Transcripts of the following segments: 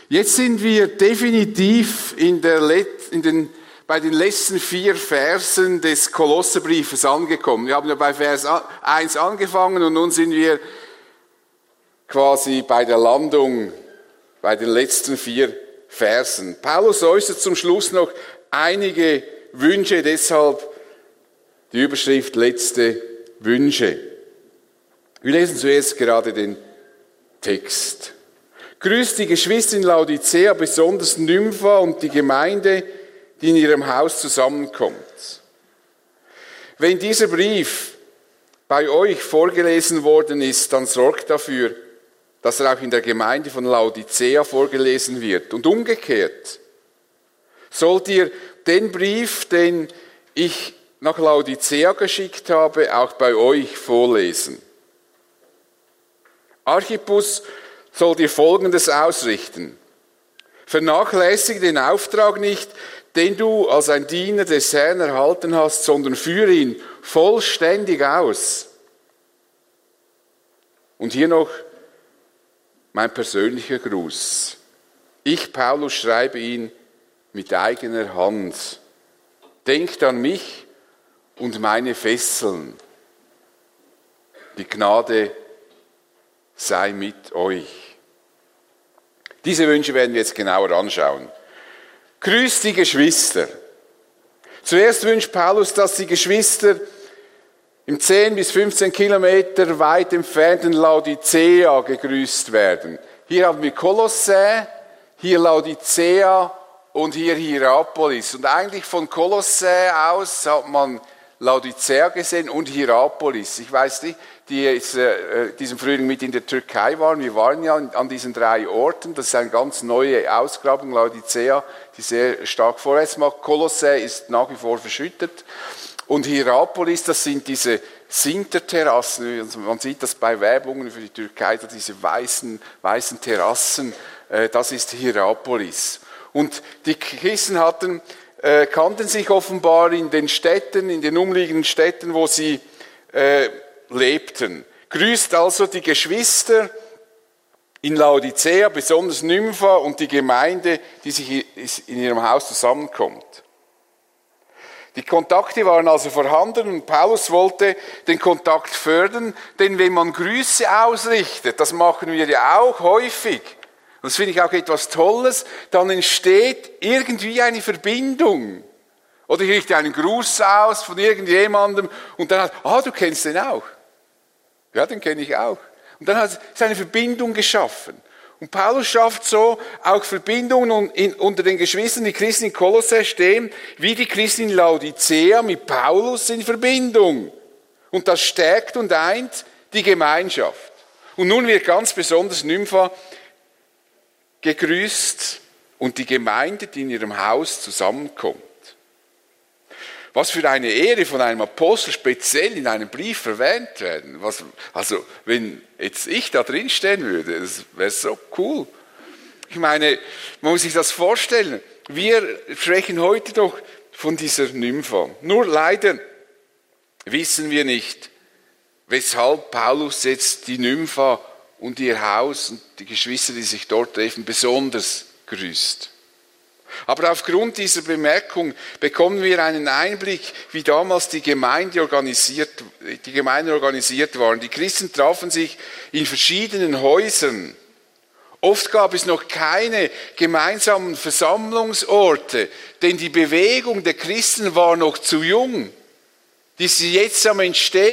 Jetzt sind wir definitiv bei den letzten 4 Versen des Kolosserbriefes angekommen. Wir haben ja bei Vers 1 angefangen und nun sind wir quasi bei der Landung, bei den letzten 4 Versen. Paulus äußert zum Schluss noch einige Wünsche, deshalb die Überschrift letzte Wünsche. Wir lesen zuerst gerade den Text. Grüßt die Geschwister in Laodicea, besonders Nympha und die Gemeinde, die in ihrem Haus zusammenkommt. Wenn dieser Brief bei euch vorgelesen worden ist, dann sorgt dafür, dass er auch in der Gemeinde von Laodicea vorgelesen wird. Und umgekehrt sollt ihr den Brief, den ich nach Laodicea geschickt habe, auch bei euch vorlesen. Archippus soll dir Folgendes ausrichten. Vernachlässige den Auftrag nicht, den du als ein Diener des Herrn erhalten hast, sondern führe ihn vollständig aus. Und hier noch mein persönlicher Gruß. Ich, Paulus, schreibe ihn mit eigener Hand. Denkt an mich und meine Fesseln. Die Gnade sei mit euch. Diese Wünsche werden wir jetzt genauer anschauen. Grüßt die Geschwister. Zuerst wünscht Paulus, dass die Geschwister im 10 bis 15 Kilometer weit entfernten Laodicea gegrüßt werden. Hier haben wir Kolossä, hier Laodicea und hier Hierapolis. Und eigentlich von Kolossä aus hat man Laodicea gesehen und Hierapolis. Ich weiß nicht, die jetzt diesen Frühling mit in der Türkei waren. Wir waren ja an diesen 3 Orten. Das ist eine ganz neue Ausgrabung, Laodicea, die sehr stark vorwärts macht. Kolossä ist nach wie vor verschüttet. Und Hierapolis, das sind diese Sinterterrassen. Man sieht das bei Werbungen für die Türkei, diese weißen Terrassen. Das ist Hierapolis. Und die Christen kannten sich offenbar in den Städten, in den umliegenden Städten, wo sie lebten. Grüßt also die Geschwister in Laodicea, besonders Nympha und die Gemeinde, die sich in ihrem Haus zusammenkommt. Die Kontakte waren also vorhanden und Paulus wollte den Kontakt fördern, denn wenn man Grüße ausrichtet, das machen wir ja auch häufig, und das finde ich auch etwas Tolles, dann entsteht irgendwie eine Verbindung. Oder ich richte einen Gruß aus von irgendjemandem und dann du kennst den auch. Ja, den kenne ich auch. Und dann ist eine Verbindung geschaffen. Und Paulus schafft so auch Verbindungen unter den Geschwistern. Die Christen in Kolossä stehen wie die Christen in Laodicea mit Paulus in Verbindung. Und das stärkt und eint die Gemeinschaft. Und nun wird ganz besonders Nympha gegrüßt und die Gemeinde, die in ihrem Haus zusammenkommt. Was für eine Ehre von einem Apostel speziell in einem Brief verwendet werden. Also wenn jetzt ich da drin stehen würde, das wäre so cool. Ich meine, man muss sich das vorstellen. Wir sprechen heute doch von dieser Nympha. Nur leider wissen wir nicht, weshalb Paulus jetzt die Nympha und ihr Haus und die Geschwister, die sich dort treffen, besonders grüßt. Aber aufgrund dieser Bemerkung bekommen wir einen Einblick, wie damals die Gemeinden organisiert waren. Die Christen trafen sich in verschiedenen Häusern. Oft gab es noch keine gemeinsamen Versammlungsorte, denn die Bewegung der Christen war noch zu jung. Die ist jetzt am Entstehen.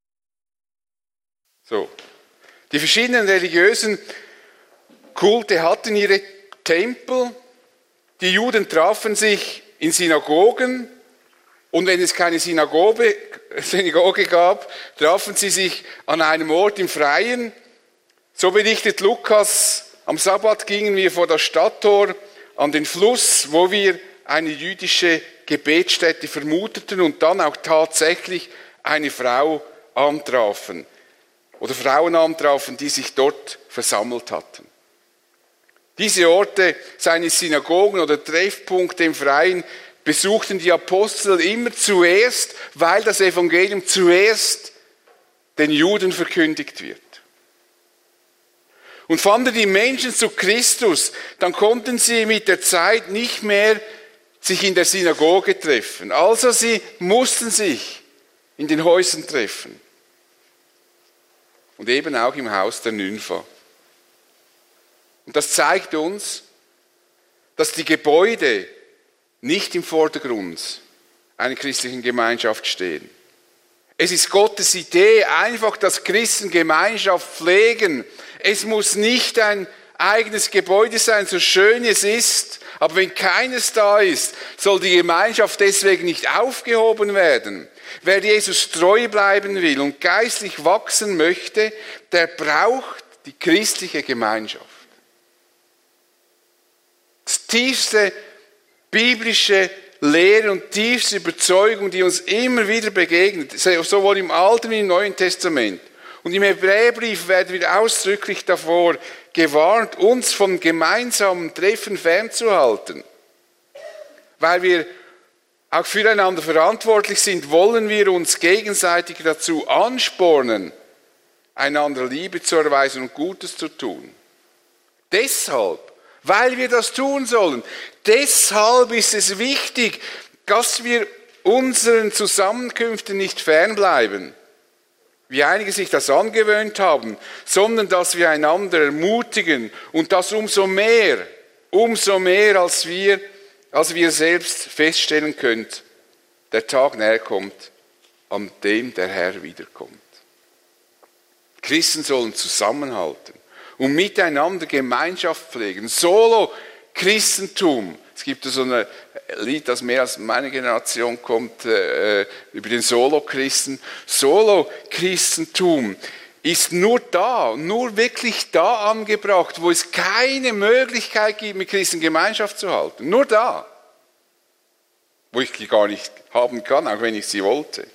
So. Die verschiedenen religiösen Kulte hatten ihre Tempel. Die Juden trafen sich in Synagogen und wenn es keine Synagoge gab, trafen sie sich an einem Ort im Freien. So berichtet Lukas, am Sabbat gingen wir vor das Stadttor an den Fluss, wo wir eine jüdische Gebetsstätte vermuteten und dann auch tatsächlich eine Frau antrafen oder Frauen antrafen, die sich dort versammelt hatten. Diese Orte, seine Synagogen oder Treffpunkte im Freien, besuchten die Apostel immer zuerst, weil das Evangelium zuerst den Juden verkündigt wird. Und fanden die Menschen zu Christus, dann konnten sie mit der Zeit nicht mehr sich in der Synagoge treffen. Also sie mussten sich in den Häusern treffen. Und eben auch im Haus der Nympha. Und das zeigt uns, dass die Gebäude nicht im Vordergrund einer christlichen Gemeinschaft stehen. Es ist Gottes Idee, einfach, dass Christen Gemeinschaft pflegen. Es muss nicht ein eigenes Gebäude sein, so schön es ist. Aber wenn keines da ist, soll die Gemeinschaft deswegen nicht aufgehoben werden. Wer Jesus treu bleiben will und geistlich wachsen möchte, der braucht die christliche Gemeinschaft. Das tiefste biblische Lehre und tiefste Überzeugung, die uns immer wieder begegnet, sowohl im Alten wie im Neuen Testament. Und im Hebräerbrief werden wir ausdrücklich davor gewarnt, uns vom gemeinsamen Treffen fernzuhalten. Weil wir auch füreinander verantwortlich sind, wollen wir uns gegenseitig dazu anspornen, einander Liebe zu erweisen und Gutes zu tun. Deshalb, weil wir das tun sollen, deshalb ist es wichtig, dass wir unseren Zusammenkünften nicht fernbleiben, wie einige sich das angewöhnt haben, sondern dass wir einander ermutigen und das umso mehr, als wir selbst feststellen können, der Tag näher kommt, an dem der Herr wiederkommt. Christen sollen zusammenhalten und miteinander Gemeinschaft pflegen. Solo-Christentum. Es gibt so ein Lied, das mehr als meine Generation kommt, über den Solo-Christen. Solo-Christentum ist nur wirklich da angebracht, wo es keine Möglichkeit gibt, mit Christen Gemeinschaft zu halten. Nur da. Wo ich die gar nicht haben kann, auch wenn ich sie wollte.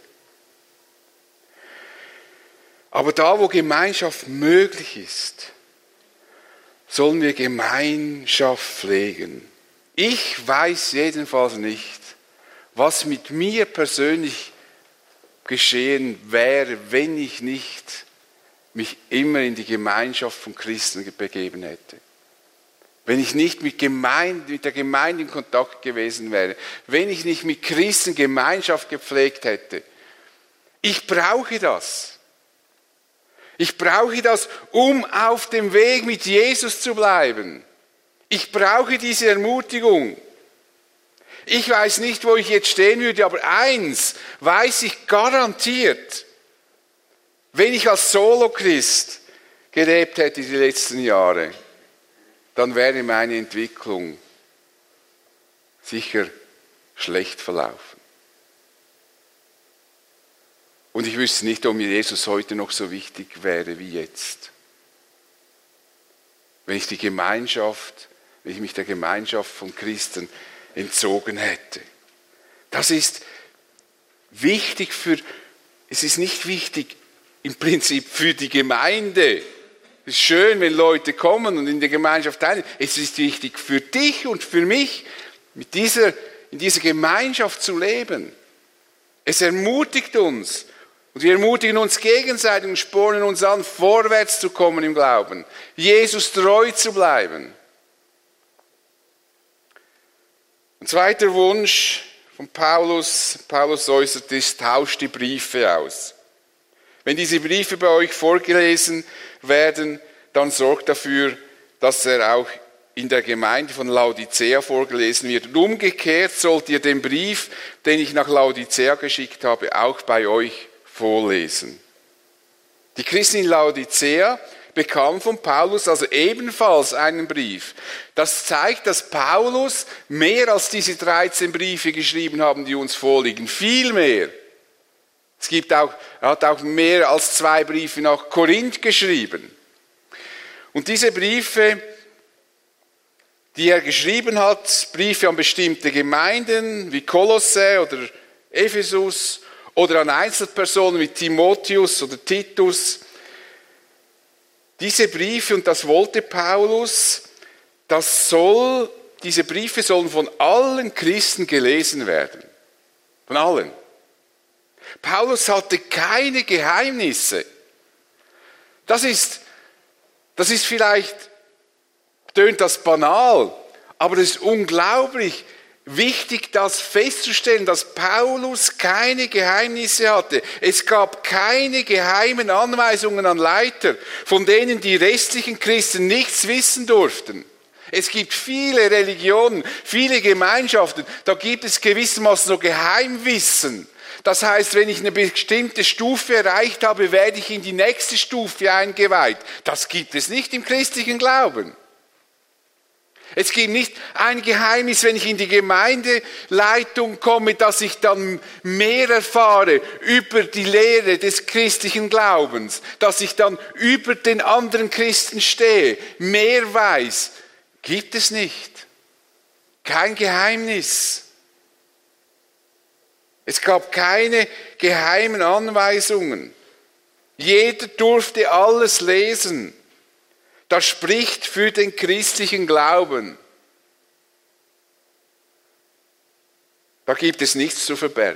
Aber da, wo Gemeinschaft möglich ist, sollen wir Gemeinschaft pflegen. Ich weiß jedenfalls nicht, was mit mir persönlich geschehen wäre, wenn ich nicht mich immer in die Gemeinschaft von Christen begeben hätte. Wenn ich nicht mit der Gemeinde in Kontakt gewesen wäre, wenn ich nicht mit Christen Gemeinschaft gepflegt hätte. Ich brauche das. Ich brauche das, um auf dem Weg mit Jesus zu bleiben. Ich brauche diese Ermutigung. Ich weiß nicht, wo ich jetzt stehen würde, aber eins weiß ich garantiert. Wenn ich als Solo-Christ gelebt hätte die letzten Jahre, dann wäre meine Entwicklung sicher schlecht verlaufen. Und ich wüsste nicht, ob mir Jesus heute noch so wichtig wäre wie jetzt. Wenn ich mich der Gemeinschaft von Christen entzogen hätte. Das ist wichtig es ist nicht wichtig im Prinzip für die Gemeinde. Es ist schön, wenn Leute kommen und in der Gemeinschaft teilnehmen. Es ist wichtig für dich und für mich, in dieser Gemeinschaft zu leben. Es ermutigt uns. Und wir ermutigen uns gegenseitig und spornen uns an, vorwärts zu kommen im Glauben. Jesus treu zu bleiben. Ein zweiter Wunsch von Paulus äußert ist, tauscht die Briefe aus. Wenn diese Briefe bei euch vorgelesen werden, dann sorgt dafür, dass er auch in der Gemeinde von Laodicea vorgelesen wird. Und umgekehrt sollt ihr den Brief, den ich nach Laodicea geschickt habe, auch bei euch vorlesen. Die Christen in Laodicea bekamen von Paulus also ebenfalls einen Brief. Das zeigt, dass Paulus mehr als diese 13 Briefe geschrieben haben, die uns vorliegen. Viel mehr. Er hat auch mehr als 2 Briefe nach Korinth geschrieben. Und diese Briefe, die er geschrieben hat, Briefe an bestimmte Gemeinden wie Kolosse oder Ephesus oder an Einzelpersonen wie Timotheus oder Titus. Diese Briefe, und das wollte Paulus, diese Briefe sollen von allen Christen gelesen werden. Von allen. Paulus hatte keine Geheimnisse. Das ist Das ist vielleicht, tönt das banal, aber es ist unglaublich wichtig, das festzustellen, dass Paulus keine Geheimnisse hatte. Es gab keine geheimen Anweisungen an Leiter, von denen die restlichen Christen nichts wissen durften. Es gibt viele Religionen, viele Gemeinschaften, da gibt es gewissermaßen so Geheimwissen. Das heißt, wenn ich eine bestimmte Stufe erreicht habe, werde ich in die nächste Stufe eingeweiht. Das gibt es nicht im christlichen Glauben. Es gibt nicht ein Geheimnis, wenn ich in die Gemeindeleitung komme, dass ich dann mehr erfahre über die Lehre des christlichen Glaubens, dass ich dann über den anderen Christen stehe, mehr weiß. Gibt es nicht. Kein Geheimnis. Es gab keine geheimen Anweisungen. Jeder durfte alles lesen. Das spricht für den christlichen Glauben. Da gibt es nichts zu verbergen.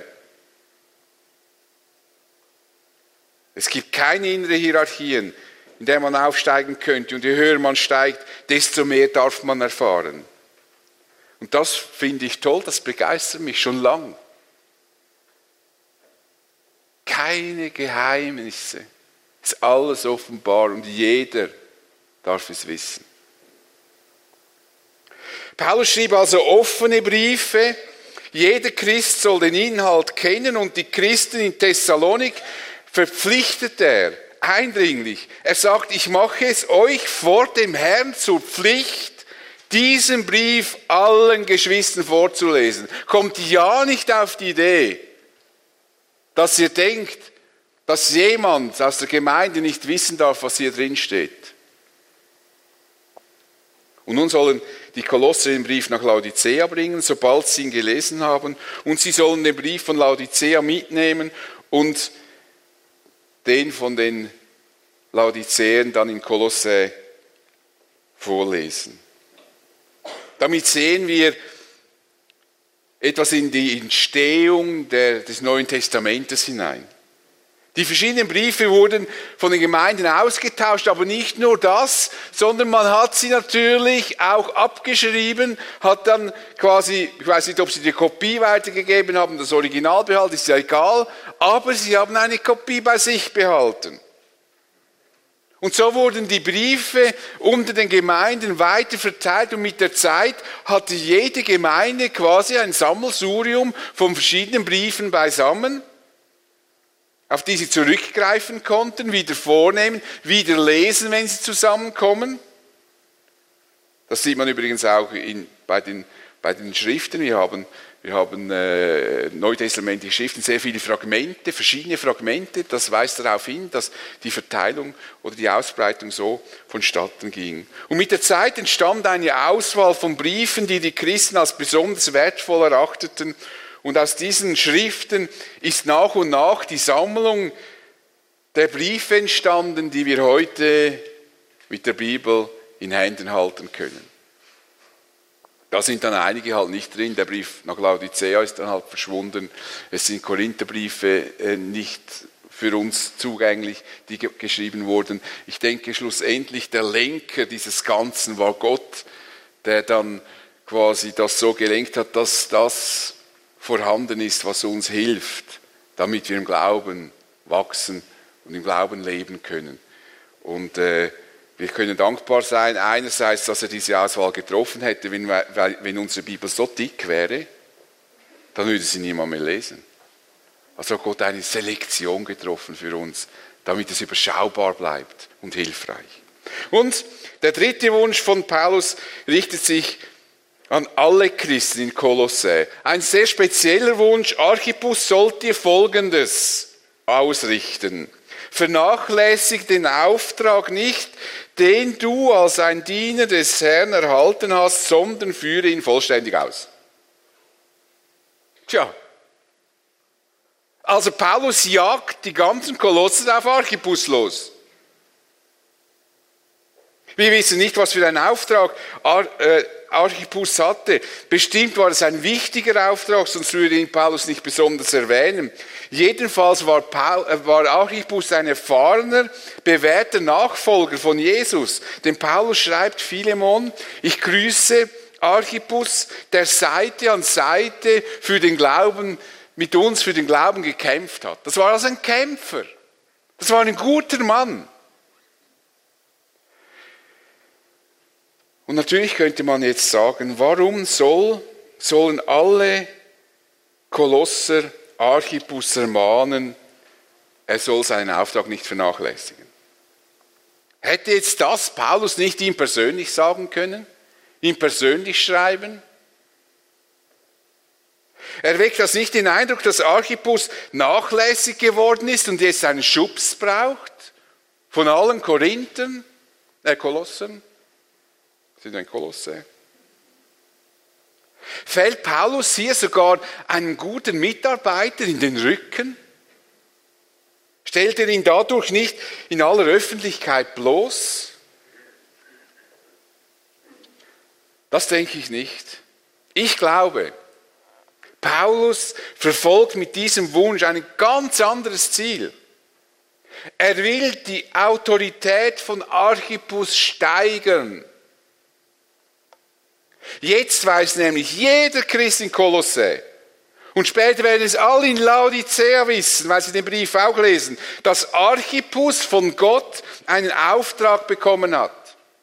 Es gibt keine innere Hierarchien, in der man aufsteigen könnte. Und je höher man steigt, desto mehr darf man erfahren. Und das finde ich toll, das begeistert mich schon lang. Keine Geheimnisse. Es ist alles offenbar und jeder darf es wissen. Paulus schrieb also offene Briefe. Jeder Christ soll den Inhalt kennen und die Christen in Thessalonik verpflichtet er eindringlich. Er sagt, ich mache es euch vor dem Herrn zur Pflicht, diesen Brief allen Geschwistern vorzulesen. Kommt ja nicht auf die Idee, dass ihr denkt, dass jemand aus der Gemeinde nicht wissen darf, was hier drin steht. Und nun sollen die Kolosser den Brief nach Laodicea bringen, sobald sie ihn gelesen haben. Und sie sollen den Brief von Laodicea mitnehmen und den von den Laodiceen dann in Kolossä vorlesen. Damit sehen wir etwas in die Entstehung des Neuen Testamentes hinein. Die verschiedenen Briefe wurden von den Gemeinden ausgetauscht, aber nicht nur das, sondern man hat sie natürlich auch abgeschrieben, hat dann quasi, ich weiß nicht, ob sie die Kopie weitergegeben haben, das Original behalten, ist ja egal, aber sie haben eine Kopie bei sich behalten. Und so wurden die Briefe unter den Gemeinden weiter verteilt und mit der Zeit hatte jede Gemeinde quasi ein Sammelsurium von verschiedenen Briefen beisammen, auf die sie zurückgreifen konnten, wieder vornehmen, wieder lesen, wenn sie zusammenkommen. Das sieht man übrigens auch bei den Schriften. Wir haben neutestamentliche Schriften, sehr viele Fragmente, verschiedene Fragmente. Das weist darauf hin, dass die Verteilung oder die Ausbreitung so vonstatten ging. Und mit der Zeit entstand eine Auswahl von Briefen, die die Christen als besonders wertvoll erachteten. Und aus diesen Schriften ist nach und nach die Sammlung der Briefe entstanden, die wir heute mit der Bibel in Händen halten können. Da sind dann einige halt nicht drin. Der Brief nach Laodicea ist dann halt verschwunden. Es sind Korintherbriefe nicht für uns zugänglich, die geschrieben wurden. Ich denke, schlussendlich der Lenker dieses Ganzen war Gott, der dann quasi das so gelenkt hat, dass das vorhanden ist, was uns hilft, damit wir im Glauben wachsen und im Glauben leben können. Und wir können dankbar sein, einerseits, dass er diese Auswahl getroffen hätte. Wenn unsere Bibel so dick wäre, dann würde sie niemand mehr lesen. Also hat Gott eine Selektion getroffen für uns, damit es überschaubar bleibt und hilfreich. Und der dritte Wunsch von Paulus richtet sich an alle Christen in Kolossä. Ein sehr spezieller Wunsch. Archippus sollt ihr Folgendes ausrichten. Vernachlässig den Auftrag nicht, den du als ein Diener des Herrn erhalten hast, sondern führe ihn vollständig aus. Tja. Also Paulus jagt die ganzen Kolosser auf Archippus los. Wir wissen nicht, was für einen Auftrag Archippus hatte. Bestimmt war es ein wichtiger Auftrag, sonst würde ihn Paulus nicht besonders erwähnen. Jedenfalls war Archippus ein erfahrener, bewährter Nachfolger von Jesus. Denn Paulus schreibt Philemon, ich grüße Archippus, der Seite an Seite für den Glauben, mit uns für den Glauben gekämpft hat. Das war also ein Kämpfer. Das war ein guter Mann. Und natürlich könnte man jetzt sagen, warum sollen alle Kolosser Archippus ermahnen, er soll seinen Auftrag nicht vernachlässigen? Hätte jetzt das Paulus nicht ihm persönlich sagen können? Ihm persönlich schreiben? Erweckt das nicht den Eindruck, dass Archippus nachlässig geworden ist und jetzt einen Schubs braucht? Von allen Kolossern? Sind ein Kolosse. Fällt Paulus hier sogar einen guten Mitarbeiter in den Rücken? Stellt er ihn dadurch nicht in aller Öffentlichkeit bloß? Das denke ich nicht. Ich glaube, Paulus verfolgt mit diesem Wunsch ein ganz anderes Ziel. Er will die Autorität von Archippus steigern. Jetzt weiß nämlich jeder Christ in Kolossä, und später werden es alle in Laodicea wissen, weil sie den Brief auch lesen, dass Archippus von Gott einen Auftrag bekommen hat.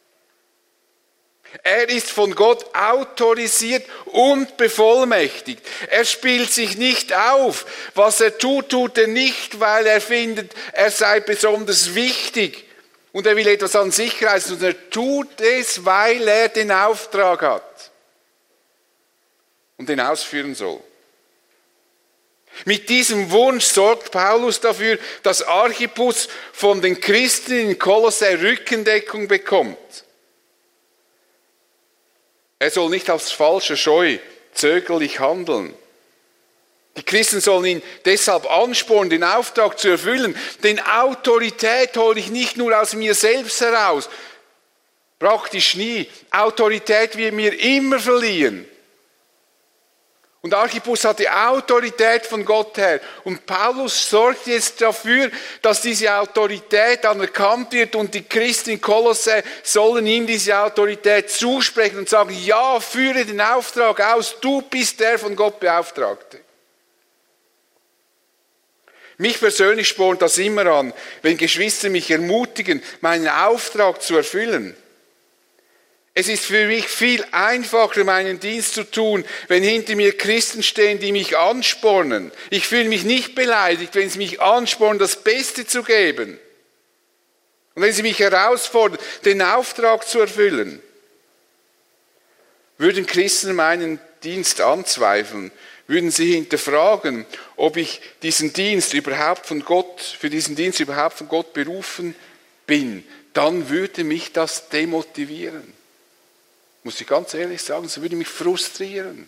Er ist von Gott autorisiert und bevollmächtigt. Er spielt sich nicht auf. Was er tut, tut er nicht, weil er findet, er sei besonders wichtig und er will etwas an sich reißen, sondern er tut es, weil er den Auftrag hat und den ausführen soll. Mit diesem Wunsch sorgt Paulus dafür, dass Archippus von den Christen in Kolossä Rückendeckung bekommt. Er soll nicht aus falscher Scheu zögerlich handeln. Die Christen sollen ihn deshalb anspornen, den Auftrag zu erfüllen. Denn Autorität hole ich nicht nur aus mir selbst heraus. Praktisch nie. Autorität wird mir immer verliehen. Und Archippus hat die Autorität von Gott her. Und Paulus sorgt jetzt dafür, dass diese Autorität anerkannt wird und die Christen in Kolossä sollen ihm diese Autorität zusprechen und sagen, ja, führe den Auftrag aus, du bist der von Gott Beauftragte. Mich persönlich spornt das immer an, wenn Geschwister mich ermutigen, meinen Auftrag zu erfüllen. Es ist für mich viel einfacher, meinen Dienst zu tun, wenn hinter mir Christen stehen, die mich anspornen. Ich fühle mich nicht beleidigt, wenn sie mich anspornen, das Beste zu geben. Und wenn sie mich herausfordern, den Auftrag zu erfüllen. Würden Christen meinen Dienst anzweifeln, würden sie hinterfragen, ob ich für diesen Dienst überhaupt von Gott berufen bin, dann würde mich das demotivieren. Muss ich ganz ehrlich sagen, das würde mich frustrieren.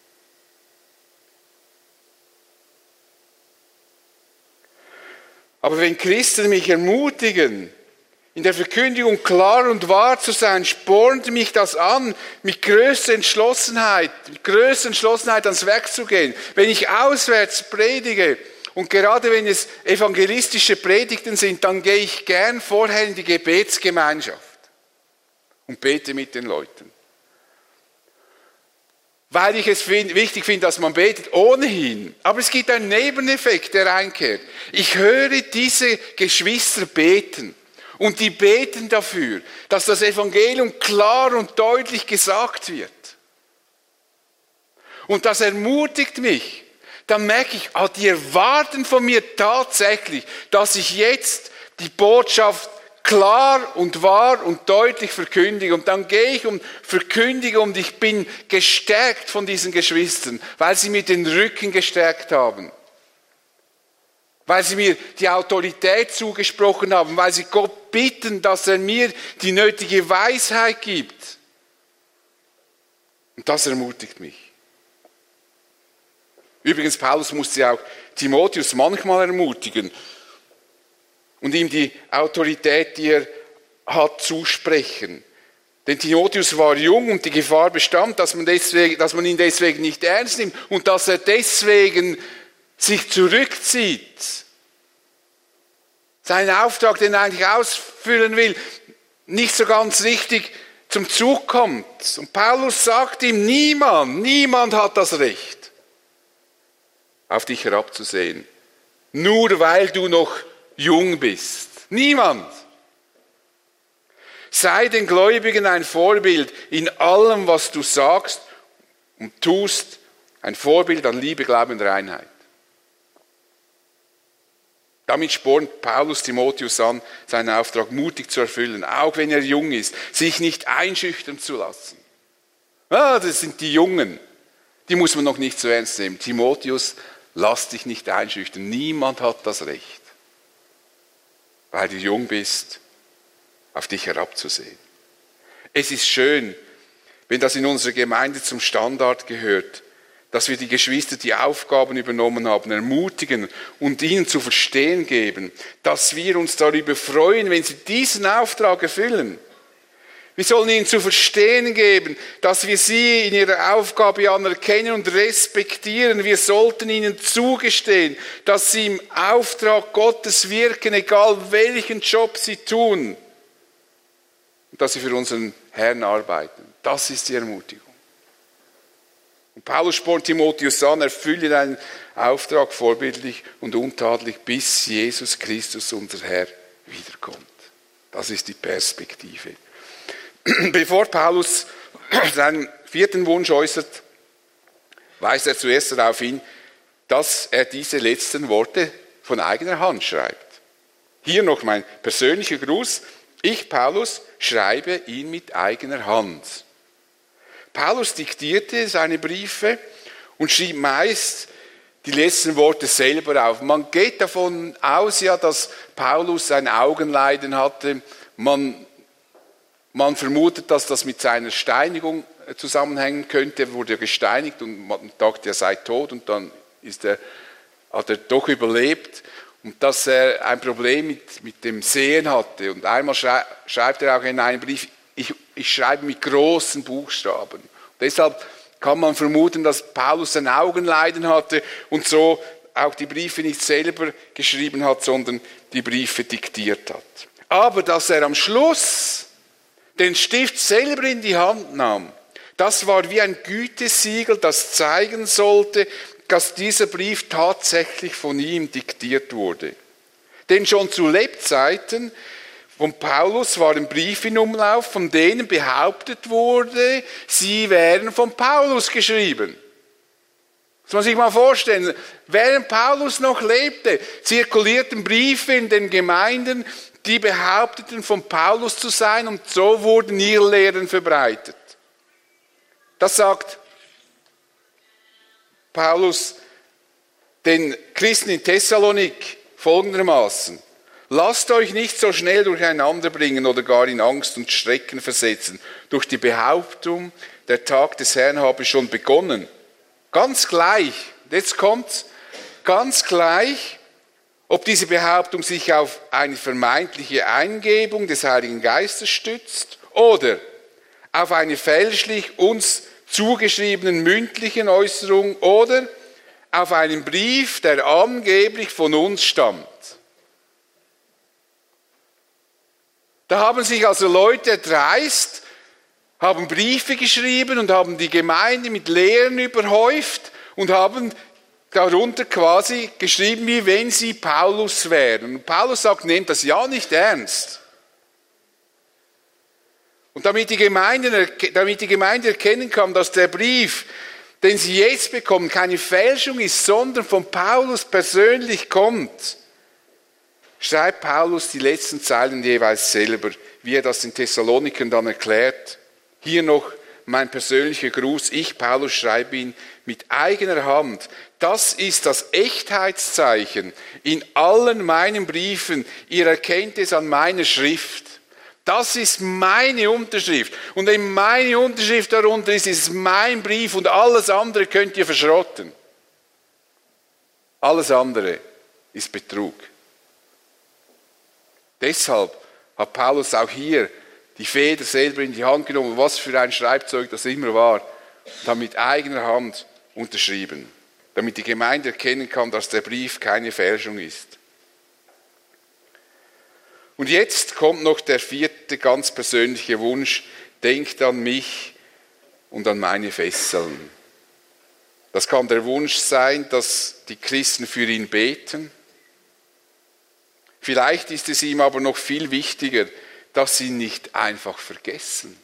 Aber wenn Christen mich ermutigen, in der Verkündigung klar und wahr zu sein, spornt mich das an, mit größter Entschlossenheit ans Werk zu gehen. Wenn ich auswärts predige, und gerade wenn es evangelistische Predigten sind, dann gehe ich gern vorher in die Gebetsgemeinschaft und bete mit den Leuten. Weil ich es wichtig finde, dass man betet, ohnehin. Aber es gibt einen Nebeneffekt, der einkehrt. Ich höre diese Geschwister beten. Und die beten dafür, dass das Evangelium klar und deutlich gesagt wird. Und das ermutigt mich. Dann merke ich, die erwarten von mir tatsächlich, dass ich jetzt die Botschaft klar und wahr und deutlich verkündige. Und dann gehe ich und verkündige und ich bin gestärkt von diesen Geschwistern, weil sie mir den Rücken gestärkt haben. Weil sie mir die Autorität zugesprochen haben, weil sie Gott bitten, dass er mir die nötige Weisheit gibt. Und das ermutigt mich. Übrigens, Paulus musste auch Timotheus manchmal ermutigen und ihm die Autorität, die er hat, zusprechen. Denn Timotheus war jung und die Gefahr bestand, dass man ihn deswegen nicht ernst nimmt und dass er deswegen sich zurückzieht. Seinen Auftrag, den er eigentlich ausfüllen will, nicht so ganz richtig zum Zug kommt. Und Paulus sagt ihm, niemand hat das Recht, auf dich herabzusehen. Nur weil du noch jung bist. Niemand. Sei den Gläubigen ein Vorbild in allem, was du sagst und tust, ein Vorbild an Liebe, Glauben und Reinheit. Damit spornt Paulus Timotheus an, seinen Auftrag mutig zu erfüllen, auch wenn er jung ist, sich nicht einschüchtern zu lassen. Das sind die Jungen, die muss man noch nicht so ernst nehmen. Timotheus, lass dich nicht einschüchtern, niemand hat das Recht, weil du jung bist, auf dich herabzusehen. Es ist schön, wenn das in unserer Gemeinde zum Standard gehört, dass wir die Geschwister, die Aufgaben übernommen haben, ermutigen und ihnen zu verstehen geben, dass wir uns darüber freuen, wenn sie diesen Auftrag erfüllen. Wir sollen ihnen zu verstehen geben, dass wir sie in ihrer Aufgabe anerkennen und respektieren. Wir sollten ihnen zugestehen, dass sie im Auftrag Gottes wirken, egal welchen Job sie tun. Und dass sie für unseren Herrn arbeiten. Das ist die Ermutigung. Und Paulus spornt Timotheus an, erfülle deinen Auftrag vorbildlich und untadelig, bis Jesus Christus, unser Herr, wiederkommt. Das ist die Perspektive. Bevor Paulus seinen vierten Wunsch äußert, weist er zuerst darauf hin, dass er diese letzten Worte von eigener Hand schreibt. Hier noch mein persönlicher Gruß. Ich, Paulus, schreibe ihn mit eigener Hand. Paulus diktierte seine Briefe und schrieb meist die letzten Worte selber auf. Man geht davon aus, ja, dass Paulus ein Augenleiden hatte. Man vermutet, dass das mit seiner Steinigung zusammenhängen könnte. Er wurde gesteinigt und man dachte, er sei tot und dann hat er doch überlebt. Und dass er ein Problem mit dem Sehen hatte. Und einmal schreibt er auch in einem Brief, ich schreibe mit großen Buchstaben. Und deshalb kann man vermuten, dass Paulus ein Augenleiden hatte und so auch die Briefe nicht selber geschrieben hat, sondern die Briefe diktiert hat. Aber dass er am Schluss den Stift selber in die Hand nahm, das war wie ein Gütesiegel, das zeigen sollte, dass dieser Brief tatsächlich von ihm diktiert wurde. Denn schon zu Lebzeiten von Paulus waren Briefe in Umlauf, von denen behauptet wurde, sie wären von Paulus geschrieben. Das muss man sich mal vorstellen. Während Paulus noch lebte, zirkulierten Briefe in den Gemeinden, die behaupteten, von Paulus zu sein, und so wurden Irrlehren verbreitet. Das sagt Paulus den Christen in Thessalonik folgendermaßen: Lasst euch nicht so schnell durcheinander bringen oder gar in Angst und Schrecken versetzen durch die Behauptung, der Tag des Herrn habe schon begonnen. Ganz gleich, jetzt kommt's, ganz gleich, ob diese Behauptung sich auf eine vermeintliche Eingebung des Heiligen Geistes stützt oder auf eine fälschlich uns zugeschriebenen mündlichen Äußerung oder auf einen Brief, der angeblich von uns stammt. Da haben sich also Leute erdreist, haben Briefe geschrieben und haben die Gemeinde mit Lehren überhäuft und haben darunter quasi geschrieben, wie wenn sie Paulus wären. Und Paulus sagt, nehmt das ja nicht ernst. Und damit die Gemeinde erkennen kann, dass der Brief, den sie jetzt bekommen, keine Fälschung ist, sondern von Paulus persönlich kommt, schreibt Paulus die letzten Zeilen jeweils selber, wie er das in Thessalonikern dann erklärt. Hier noch mein persönlicher Gruß. Ich, Paulus, schreibe ihn mit eigener Hand. Das ist das Echtheitszeichen in allen meinen Briefen. Ihr erkennt es an meiner Schrift. Das ist meine Unterschrift. Und wenn meine Unterschrift darunter ist, ist es mein Brief und alles andere könnt ihr verschrotten. Alles andere ist Betrug. Deshalb hat Paulus auch hier die Feder selber in die Hand genommen, was für ein Schreibzeug das immer war, und haben mit eigener Hand unterschrieben, damit die Gemeinde erkennen kann, dass der Brief keine Fälschung ist. Und jetzt kommt noch der 4. ganz persönliche Wunsch: Denkt an mich und an meine Fesseln. Das kann der Wunsch sein, dass die Christen für ihn beten. Vielleicht ist es ihm aber noch viel wichtiger, dass sie ihn nicht einfach vergessen.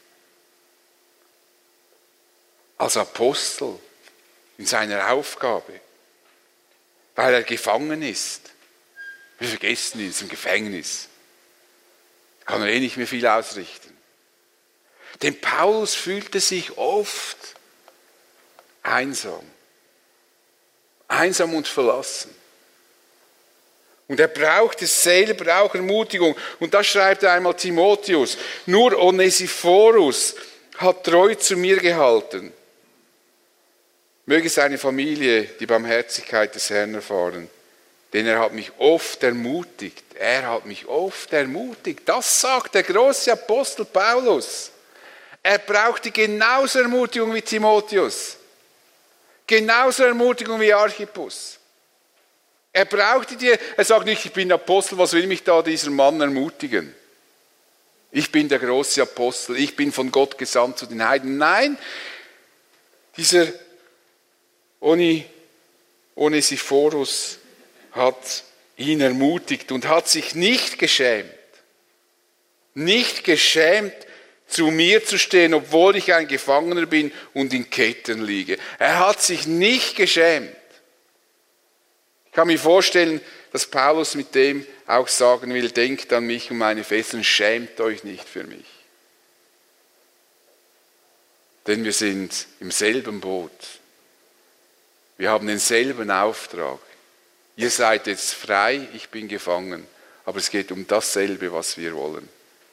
Als Apostel in seiner Aufgabe, weil er gefangen ist. Wir vergessen ihn, ist im Gefängnis. Kann er nicht mehr viel ausrichten. Denn Paulus fühlte sich oft einsam. Einsam und verlassen. Und er braucht es selber auch Ermutigung. Und das schreibt er einmal Timotheus. Nur Onesiphorus hat treu zu mir gehalten. Möge seine Familie die Barmherzigkeit des Herrn erfahren. Denn er hat mich oft ermutigt. Er hat mich oft ermutigt. Das sagt der große Apostel Paulus. Er brauchte genauso Ermutigung wie Timotheus. Genauso Ermutigung wie Archippus. Er brauchte die, er sagt nicht, ich bin Apostel, was will mich da dieser Mann ermutigen? Ich bin der große Apostel, ich bin von Gott gesandt zu den Heiden. Nein, dieser Onesiphorus hat ihn ermutigt und hat sich nicht geschämt. Nicht geschämt, zu mir zu stehen, obwohl ich ein Gefangener bin und in Ketten liege. Er hat sich nicht geschämt. Ich kann mir vorstellen, dass Paulus mit dem auch sagen will: Denkt an mich und meine Fesseln, schämt euch nicht für mich. Denn wir sind im selben Boot. Wir haben denselben Auftrag. Ihr seid jetzt frei, ich bin gefangen. Aber es geht um dasselbe, was wir wollen.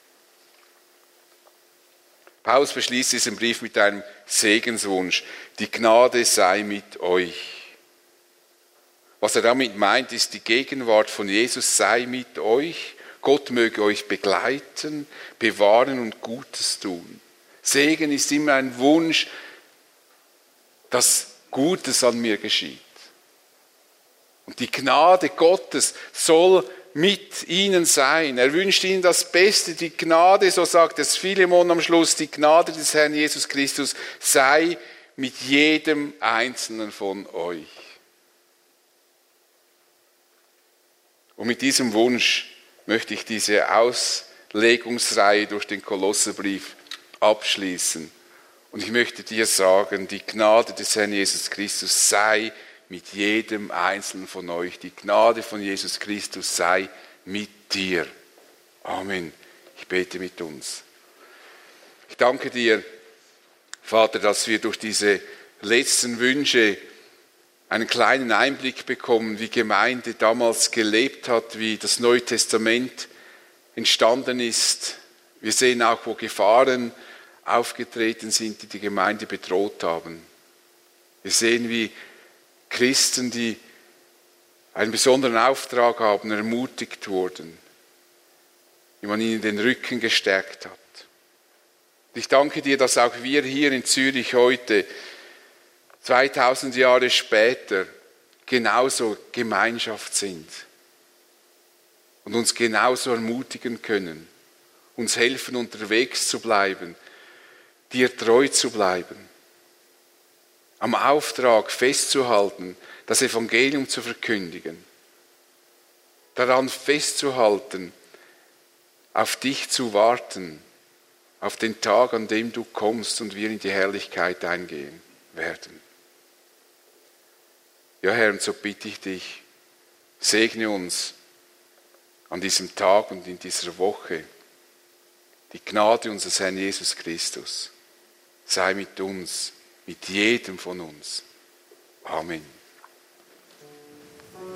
Paulus beschließt diesen Brief mit einem Segenswunsch. Die Gnade sei mit euch. Was er damit meint, ist, die Gegenwart von Jesus sei mit euch. Gott möge euch begleiten, bewahren und Gutes tun. Segen ist immer ein Wunsch, dass Gutes an mir geschieht. Und die Gnade Gottes soll mit ihnen sein. Er wünscht ihnen das Beste. Die Gnade, so sagt es Philemon am Schluss, die Gnade des Herrn Jesus Christus sei mit jedem Einzelnen von euch. Und mit diesem Wunsch möchte ich diese Auslegungsreihe durch den Kolosserbrief abschließen. Und ich möchte dir sagen, die Gnade des Herrn Jesus Christus sei mit jedem Einzelnen von euch. Die Gnade von Jesus Christus sei mit dir. Amen. Ich bete mit uns. Ich danke dir, Vater, dass wir durch diese letzten Wünsche einen kleinen Einblick bekommen, wie Gemeinde damals gelebt hat, wie das Neue Testament entstanden ist. Wir sehen auch, wo Gefahren aufgetreten sind, die die Gemeinde bedroht haben. Wir sehen, wie Christen, die einen besonderen Auftrag haben, ermutigt wurden, wie man ihnen den Rücken gestärkt hat. Ich danke dir, dass auch wir hier in Zürich heute, 2000 Jahre später, genauso Gemeinschaft sind und uns genauso ermutigen können, uns helfen, unterwegs zu bleiben, dir treu zu bleiben, am Auftrag festzuhalten, das Evangelium zu verkündigen, daran festzuhalten, auf dich zu warten, auf den Tag, an dem du kommst und wir in die Herrlichkeit eingehen werden. Ja, Herr, und so bitte ich dich, segne uns an diesem Tag und in dieser Woche. Die Gnade unseres Herrn Jesus Christus sei mit uns, mit jedem von uns. Amen.